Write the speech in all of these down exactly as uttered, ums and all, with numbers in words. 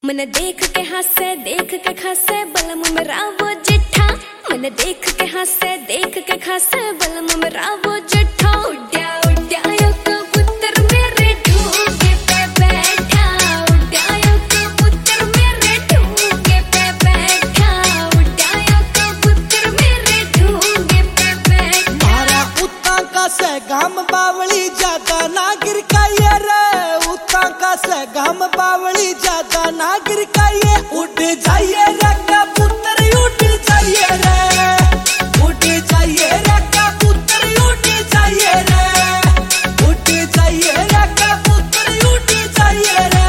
मन देख के हंसे देख के खासे बलम मेरा वो जिठा। मन देख के हंसे देख के खासे बलम मेरा वो जिठा। उड्या उड्या यो कबूतर मेरे ढूंढे पे बैठा। उड्या यो कबूतर मेरे ढूंढे पे बैठा। उड्या यो कबूतर मेरे ढूंढे पे बैठा। मारा उता का से गाम बावली ज्यादा ना गिर काये रे। उता का से गाम बावली ज्यादा ना गिर काये। उड़ जाइए रे कबूतर उड़ जाइए रे। उड़ जाइए रे कबूतर उड़ जाइए रे। उड़ जाइए रे कबूतर उड़ जाइए रे।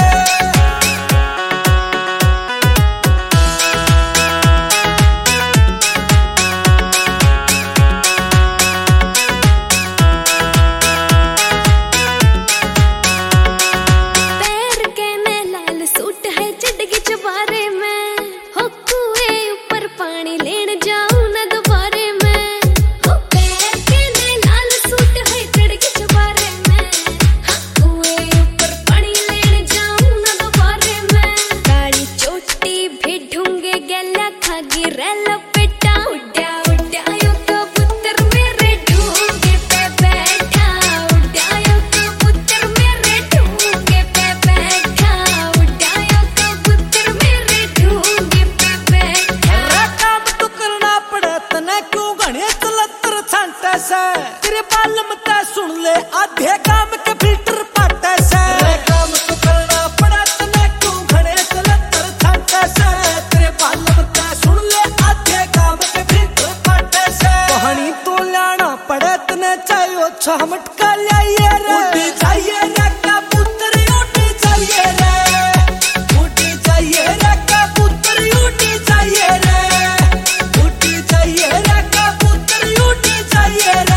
तेरे बालम ता सुन ले आधे काम के फिल्टर पाटे से। काम तो करना पड़ा तने क्यों घड़े तलतर छाटे से। तेरे बालम ता सुन ले आधे काम के फिल्टर पाटे से। कहानी तो लाना पड़े तने चाहिए छह मटका लाइए रे। उड़ जाइए रे कबूतर उड़ जाइए रे। उड़ जाइए रे कबूतर उड़ जाइए रे। उड़ जाइए रे कबूतर उड़ जाइए रे।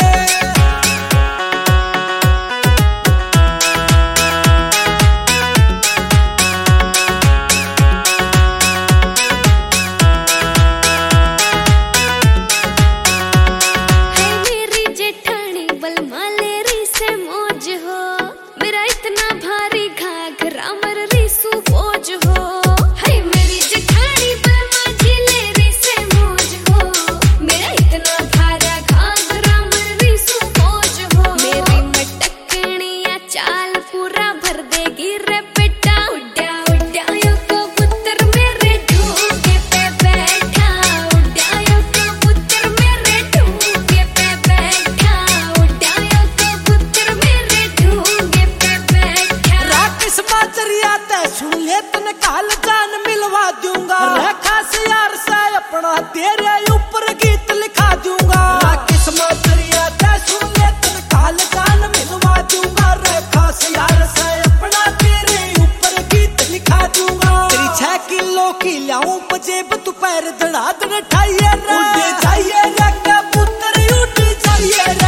काल जान मिलवा दूंगा खास यार से अपना तेरे ऊपर गीत लिखा दूंगा। किस्मत सुन ले तन काल जान मिलवा दूंगा। खास यार से अपना तेरे ऊपर गीत लिखा दूंगा। तेरी छह किलो की लाऊं पजेब तू पैर धड़ा धड़ ठाइए रे। उड़ जाइए रे कबूतर उड़ जाइए रे।